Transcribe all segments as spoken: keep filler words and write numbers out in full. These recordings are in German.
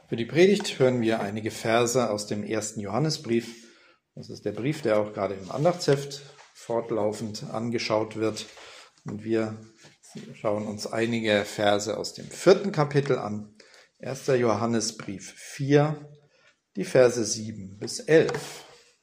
Für die Predigt hören wir einige Verse aus dem ersten Johannesbrief. Das ist der Brief, der auch gerade im Andachtsheft fortlaufend angeschaut wird. Und wir schauen uns einige Verse aus dem vierten Kapitel an. erster Johannesbrief vier, die Verse sieben bis elf.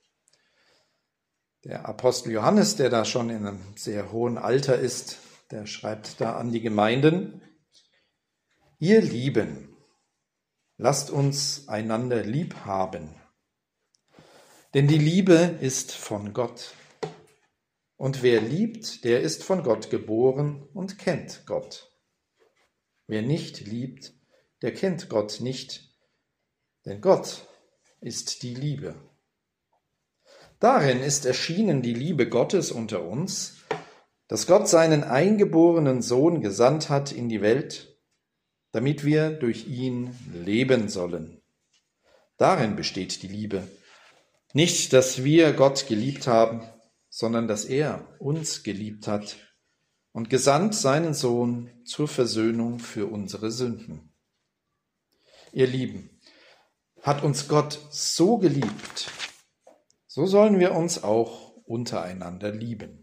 Der Apostel Johannes, der da schon in einem sehr hohen Alter ist, der schreibt da an die Gemeinden: Ihr Lieben, lasst uns einander lieb haben, denn die Liebe ist von Gott. Und wer liebt, der ist von Gott geboren und kennt Gott. Wer nicht liebt, der kennt Gott nicht, denn Gott ist die Liebe. Darin ist erschienen die Liebe Gottes unter uns, dass Gott seinen eingeborenen Sohn gesandt hat in die Welt, damit wir durch ihn leben sollen. Darin besteht die Liebe. Nicht, dass wir Gott geliebt haben, sondern dass er uns geliebt hat und gesandt seinen Sohn zur Versöhnung für unsere Sünden. Ihr Lieben, hat uns Gott so geliebt, so sollen wir uns auch untereinander lieben.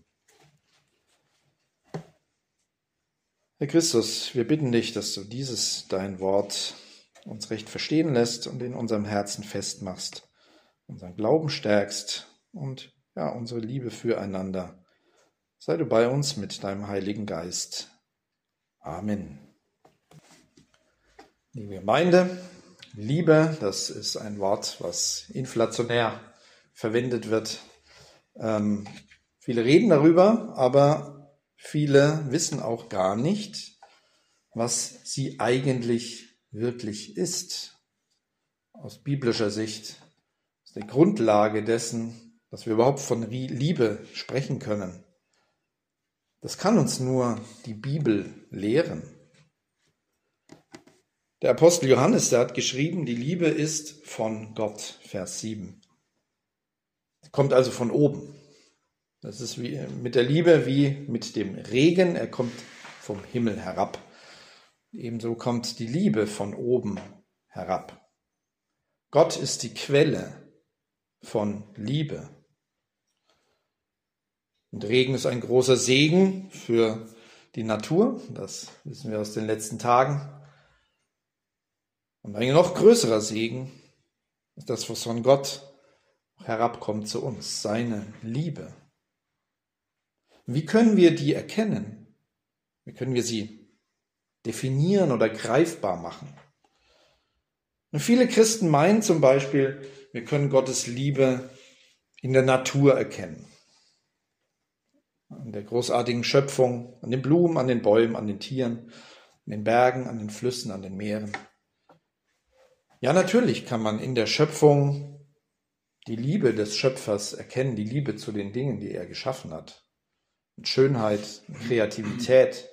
Herr Christus, wir bitten dich, dass du dieses, dein Wort, uns recht verstehen lässt und in unserem Herzen festmachst, unseren Glauben stärkst und ja, unsere Liebe füreinander. Sei du bei uns mit deinem Heiligen Geist. Amen. Liebe Gemeinde, Liebe, das ist ein Wort, was inflationär verwendet wird. Ähm, viele reden darüber, aber viele wissen auch gar nicht, was sie eigentlich wirklich ist. Aus biblischer Sicht ist die Grundlage dessen, dass wir überhaupt von Liebe sprechen können. Das kann uns nur die Bibel lehren. Der Apostel Johannes, der hat geschrieben, die Liebe ist von Gott, Vers sieben. Kommt also von oben. Das ist wie mit der Liebe wie mit dem Regen, er kommt vom Himmel herab. Ebenso kommt die Liebe von oben herab. Gott ist die Quelle von Liebe. Und Regen ist ein großer Segen für die Natur, das wissen wir aus den letzten Tagen. Und ein noch größerer Segen ist das, was von Gott herabkommt zu uns, seine Liebe. Wie können wir die erkennen? Wie können wir sie definieren oder greifbar machen? Und viele Christen meinen zum Beispiel, wir können Gottes Liebe in der Natur erkennen. An der großartigen Schöpfung, an den Blumen, an den Bäumen, an den Tieren, an den Bergen, an den Flüssen, an den Meeren. Ja, natürlich kann man in der Schöpfung die Liebe des Schöpfers erkennen, die Liebe zu den Dingen, die er geschaffen hat. Mit Schönheit, Kreativität.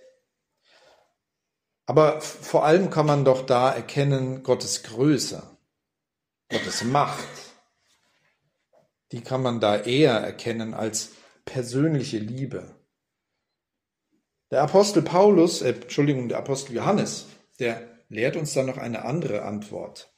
Aber vor allem kann man doch da erkennen Gottes Größe, Gottes Macht. Die kann man da eher erkennen als persönliche Liebe. Der Apostel Paulus, äh, Entschuldigung, der Apostel Johannes, der lehrt uns dann noch eine andere Antwort.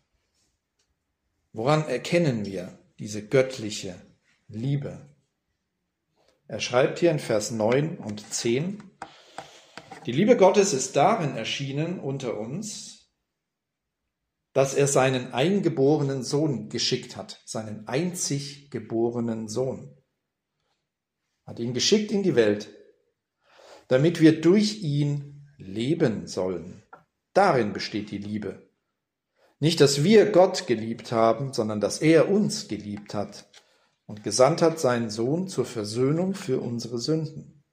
Woran erkennen wir diese göttliche Liebe? Er schreibt hier in Vers neun und zehn, die Liebe Gottes ist darin erschienen unter uns, dass er seinen eingeborenen Sohn geschickt hat, seinen einzig geborenen Sohn. Hat ihn geschickt in die Welt, damit wir durch ihn leben sollen. Darin besteht die Liebe. Nicht, dass wir Gott geliebt haben, sondern dass er uns geliebt hat und gesandt hat seinen Sohn zur Versöhnung für unsere Sünden.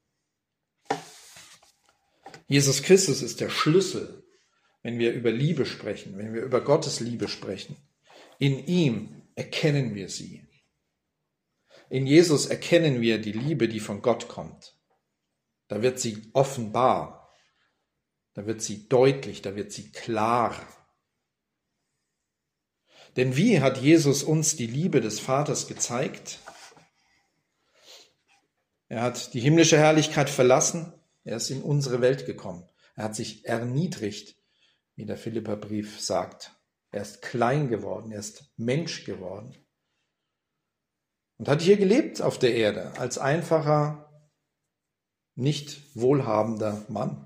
Jesus Christus ist der Schlüssel, wenn wir über Liebe sprechen, wenn wir über Gottes Liebe sprechen. In ihm erkennen wir sie. In Jesus erkennen wir die Liebe, die von Gott kommt. Da wird sie offenbar, da wird sie deutlich, da wird sie klar. Denn wie hat Jesus uns die Liebe des Vaters gezeigt? Er hat die himmlische Herrlichkeit verlassen, er ist in unsere Welt gekommen. Er hat sich erniedrigt, wie der Philipperbrief sagt. Er ist klein geworden, er ist Mensch geworden. Und hat hier gelebt auf der Erde als einfacher, nicht wohlhabender Mann.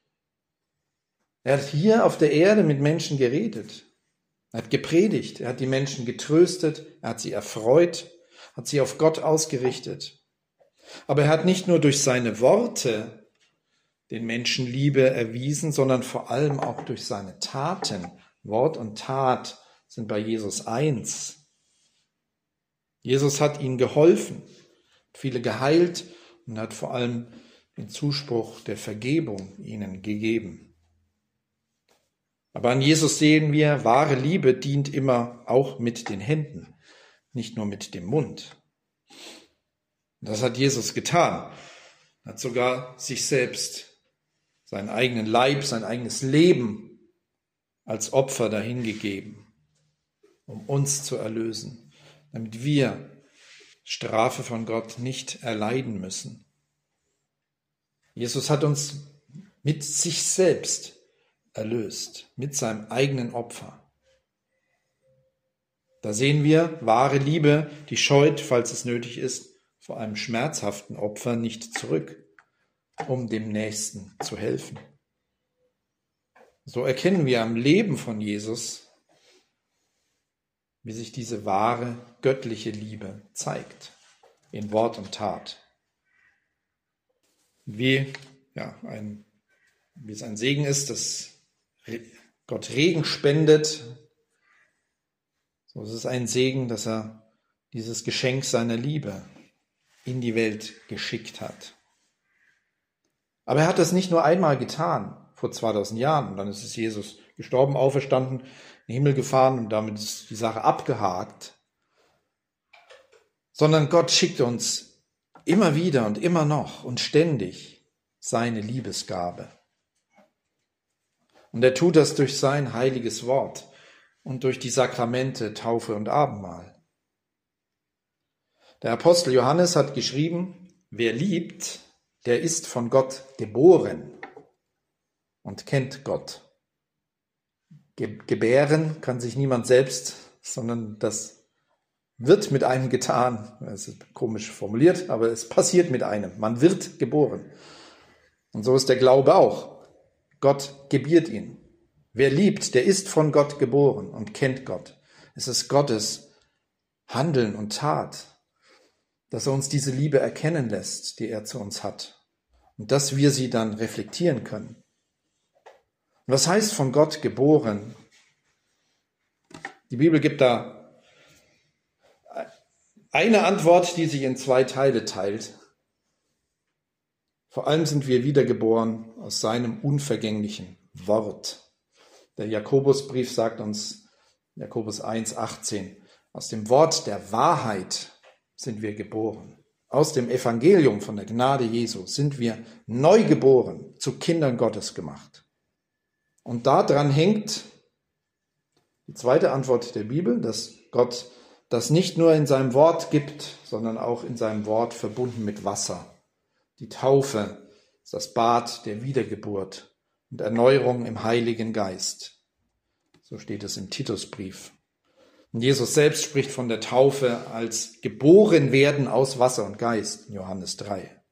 Er hat hier auf der Erde mit Menschen geredet. Er hat gepredigt, er hat die Menschen getröstet, er hat sie erfreut, hat sie auf Gott ausgerichtet. Aber er hat nicht nur durch seine Worte den Menschen Liebe erwiesen, sondern vor allem auch durch seine Taten. Wort und Tat sind bei Jesus eins. Jesus hat ihnen geholfen, viele geheilt und hat vor allem den Zuspruch der Vergebung ihnen gegeben. Aber an Jesus sehen wir, wahre Liebe dient immer auch mit den Händen, nicht nur mit dem Mund. Und das hat Jesus getan. Er hat sogar sich selbst, seinen eigenen Leib, sein eigenes Leben als Opfer dahingegeben, um uns zu erlösen, damit wir Strafe von Gott nicht erleiden müssen. Jesus hat uns mit sich selbst erlöst, mit seinem eigenen Opfer. Da sehen wir wahre Liebe, die scheut, falls es nötig ist, vor einem schmerzhaften Opfer nicht zurück, um dem Nächsten zu helfen. So erkennen wir am Leben von Jesus, wie sich diese wahre göttliche Liebe zeigt, in Wort und Tat. Wie, ja, ein, wie es ein Segen ist, dass Gott Regen spendet, so ist es ein Segen, dass er dieses Geschenk seiner Liebe in die Welt geschickt hat. Aber er hat das nicht nur einmal getan, vor zweitausend Jahren, und dann ist es Jesus gestorben, auferstanden, in den Himmel gefahren und damit ist die Sache abgehakt, sondern Gott schickt uns immer wieder und immer noch und ständig seine Liebesgabe. Und er tut das durch sein heiliges Wort und durch die Sakramente Taufe und Abendmahl. Der Apostel Johannes hat geschrieben, wer liebt, der ist von Gott geboren und kennt Gott. Ge- gebären kann sich niemand selbst, sondern das wird mit einem getan. Das ist komisch formuliert, aber es passiert mit einem. Man wird geboren. Und so ist der Glaube auch. Gott gebiert ihn. Wer liebt, der ist von Gott geboren und kennt Gott. Es ist Gottes Handeln und Tat, dass er uns diese Liebe erkennen lässt, die er zu uns hat. Und dass wir sie dann reflektieren können. Und was heißt von Gott geboren? Die Bibel gibt da eine Antwort, die sich in zwei Teile teilt. Vor allem sind wir wiedergeboren aus seinem unvergänglichen Wort. Der Jakobusbrief sagt uns, Jakobus eins, achtzehn, aus dem Wort der Wahrheit sind wir geboren. Aus dem Evangelium von der Gnade Jesu sind wir neu geboren, zu Kindern Gottes gemacht. Und daran hängt die zweite Antwort der Bibel, dass Gott das nicht nur in seinem Wort gibt, sondern auch in seinem Wort verbunden mit Wasser. Die Taufe ist das Bad der Wiedergeburt und Erneuerung im Heiligen Geist. So steht es im Titusbrief. Und Jesus selbst spricht von der Taufe als geboren werden aus Wasser und Geist, in Johannes drei.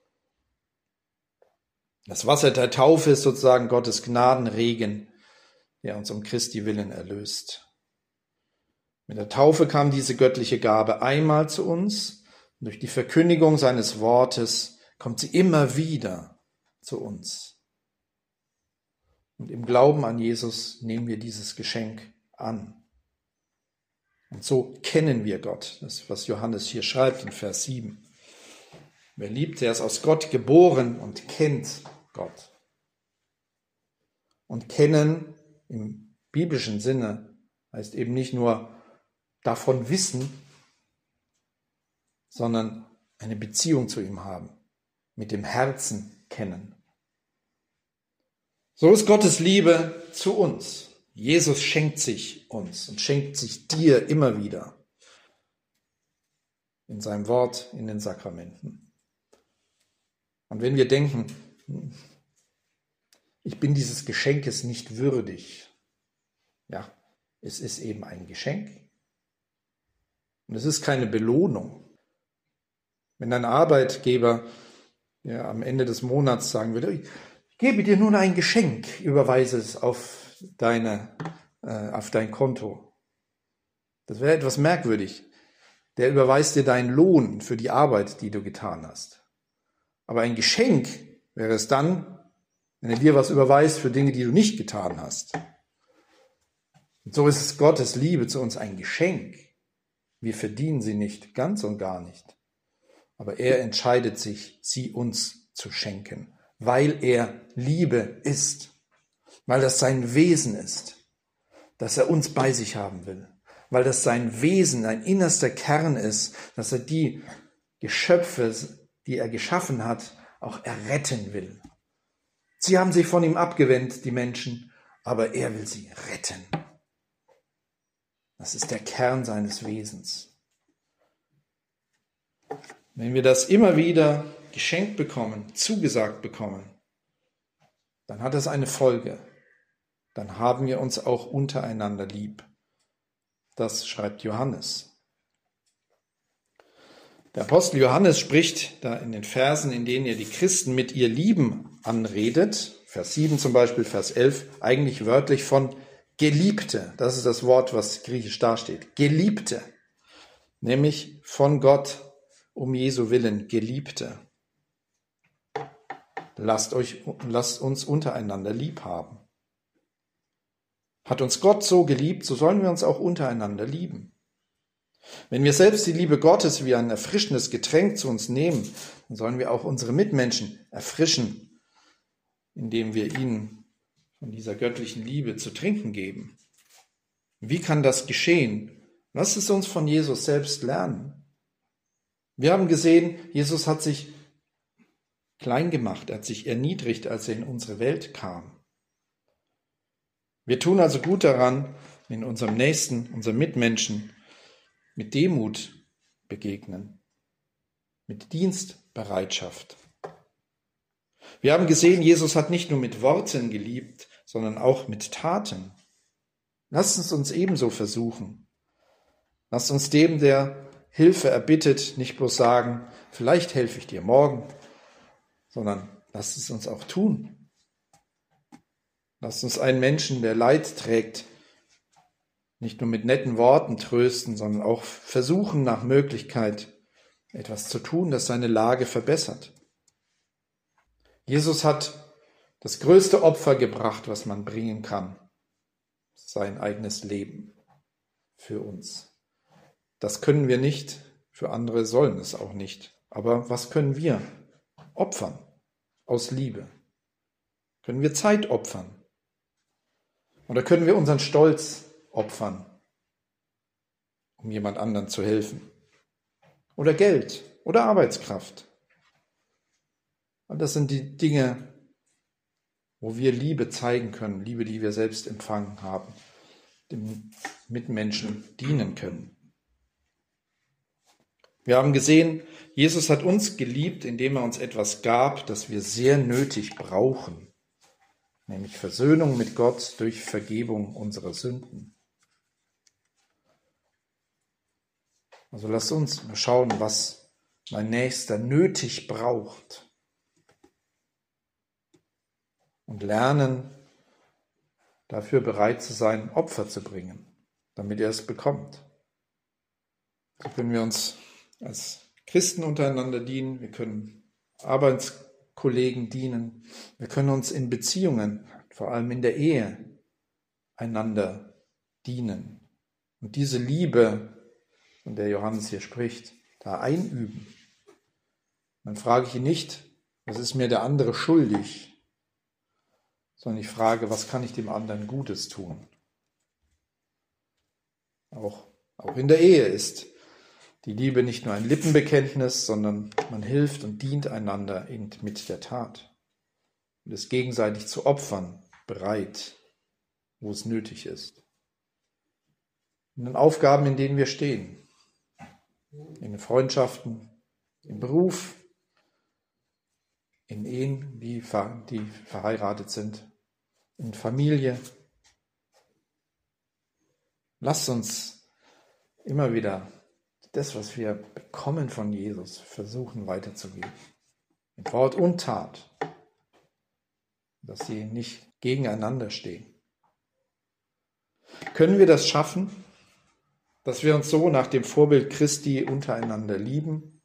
Das Wasser der Taufe ist sozusagen Gottes Gnadenregen, der uns um Christi willen erlöst. Mit der Taufe kam diese göttliche Gabe einmal zu uns und durch die Verkündigung seines Wortes kommt sie immer wieder zu uns. Und im Glauben an Jesus nehmen wir dieses Geschenk an. Und so kennen wir Gott. Das ist, was Johannes hier schreibt in Vers sieben. Wer liebt, der ist aus Gott geboren und kennt Gott. Und kennen im biblischen Sinne heißt eben nicht nur davon wissen, sondern eine Beziehung zu ihm haben, mit dem Herzen kennen. So ist Gottes Liebe zu uns. Jesus schenkt sich uns und schenkt sich dir immer wieder in seinem Wort, in den Sakramenten. Und wenn wir denken, ich bin dieses Geschenkes nicht würdig, ja, Es ist eben ein Geschenk. Und es ist keine Belohnung. Wenn dein Arbeitgeber ja, am Ende des Monats sagen würde, ich gebe dir nun ein Geschenk, überweise es auf, deine, äh, auf dein Konto. Das wäre etwas merkwürdig. Der überweist dir deinen Lohn für die Arbeit, die du getan hast. Aber ein Geschenk wäre es dann, wenn er dir was überweist für Dinge, die du nicht getan hast. Und so ist es Gottes Liebe zu uns ein Geschenk. Wir verdienen sie nicht, ganz und gar nicht. Aber er entscheidet sich, sie uns zu schenken, weil er Liebe ist, weil das sein Wesen ist, dass er uns bei sich haben will, weil das sein Wesen, ein innerster Kern ist, dass er die Geschöpfe, die er geschaffen hat, auch erretten will. Sie haben sich von ihm abgewendet, die Menschen, aber er will sie retten. Das ist der Kern seines Wesens. Wenn wir das immer wieder geschenkt bekommen, zugesagt bekommen, dann hat das eine Folge. Dann haben wir uns auch untereinander lieb. Das schreibt Johannes. Der Apostel Johannes spricht da in den Versen, in denen er die Christen mit ihr Lieben anredet, Vers sieben zum Beispiel, Vers elf, eigentlich wörtlich von Geliebte. Das ist das Wort, was griechisch dasteht. Geliebte, nämlich von Gott um Jesu Willen, Geliebte. Lasst euch, lasst uns untereinander lieb haben. Hat uns Gott so geliebt, so sollen wir uns auch untereinander lieben. Wenn wir selbst die Liebe Gottes wie ein erfrischendes Getränk zu uns nehmen, dann sollen wir auch unsere Mitmenschen erfrischen, indem wir ihnen von dieser göttlichen Liebe zu trinken geben. Wie kann das geschehen? Lasst es uns von Jesus selbst lernen. Wir haben gesehen, Jesus hat sich klein gemacht, er hat sich erniedrigt, als er in unsere Welt kam. Wir tun also gut daran, in unserem Nächsten, unserem Mitmenschen, mit Demut begegnen, mit Dienstbereitschaft. Wir haben gesehen, Jesus hat nicht nur mit Worten geliebt, sondern auch mit Taten. Lasst uns uns ebenso versuchen. Lasst uns dem, der Hilfe erbittet, nicht bloß sagen, vielleicht helfe ich dir morgen, sondern lasst es uns auch tun. Lasst uns einen Menschen, der Leid trägt, nicht nur mit netten Worten trösten, sondern auch versuchen, nach Möglichkeit etwas zu tun, das seine Lage verbessert. Jesus hat das größte Opfer gebracht, was man bringen kann, sein eigenes Leben für uns. Das können wir nicht, für andere sollen es auch nicht. Aber was können wir opfern aus Liebe? Können wir Zeit opfern? Oder können wir unseren Stolz opfern, um jemand anderen zu helfen? Oder Geld oder Arbeitskraft? Und das sind die Dinge, wo wir Liebe zeigen können, Liebe, die wir selbst empfangen haben, dem Mitmenschen dienen können. Wir haben gesehen, Jesus hat uns geliebt, indem er uns etwas gab, das wir sehr nötig brauchen, nämlich Versöhnung mit Gott durch Vergebung unserer Sünden. Also lasst uns schauen, was mein Nächster nötig braucht und lernen, dafür bereit zu sein, Opfer zu bringen, damit er es bekommt. So können wir uns als Christen untereinander dienen, wir können Arbeitskollegen dienen, wir können uns in Beziehungen, vor allem in der Ehe, einander dienen. Und diese Liebe, von der Johannes hier spricht, da einüben. Dann frage ich ihn nicht, was ist mir der andere schuldig, sondern ich frage, was kann ich dem anderen Gutes tun? Auch, auch in der Ehe ist die Liebe nicht nur ein Lippenbekenntnis, sondern man hilft und dient einander mit der Tat und ist gegenseitig zu opfern bereit, wo es nötig ist. In den Aufgaben, in denen wir stehen, in den Freundschaften, im Beruf, in Ehen, die, die verheiratet sind, in Familie. Lasst uns immer wieder das, was wir bekommen von Jesus, versuchen weiterzugeben. Mit Wort und Tat. Dass sie nicht gegeneinander stehen. Können wir das schaffen, dass wir uns so nach dem Vorbild Christi untereinander lieben?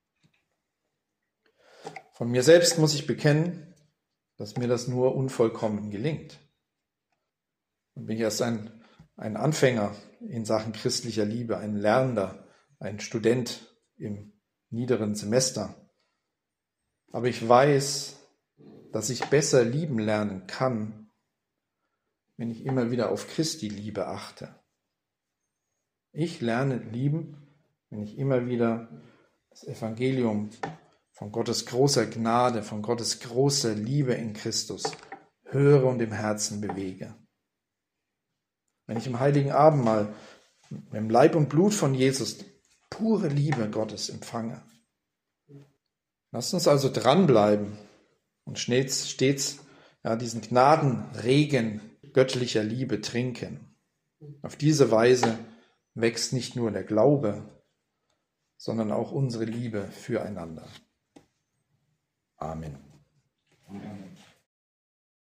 Von mir selbst muss ich bekennen, dass mir das nur unvollkommen gelingt. Ich bin erst ein, ein Anfänger in Sachen christlicher Liebe, ein Lernender, ein Student im niederen Semester. Aber ich weiß, dass ich besser lieben lernen kann, wenn ich immer wieder auf Christi Liebe achte. Ich lerne lieben, wenn ich immer wieder das Evangelium von Gottes großer Gnade, von Gottes großer Liebe in Christus höre und im Herzen bewege. Wenn ich im Heiligen Abendmahl mit dem Leib und Blut von Jesus pure Liebe Gottes empfange. Lasst uns also dranbleiben und stets, stets ja, diesen Gnadenregen göttlicher Liebe trinken. Auf diese Weise wächst nicht nur der Glaube, sondern auch unsere Liebe füreinander. Amen.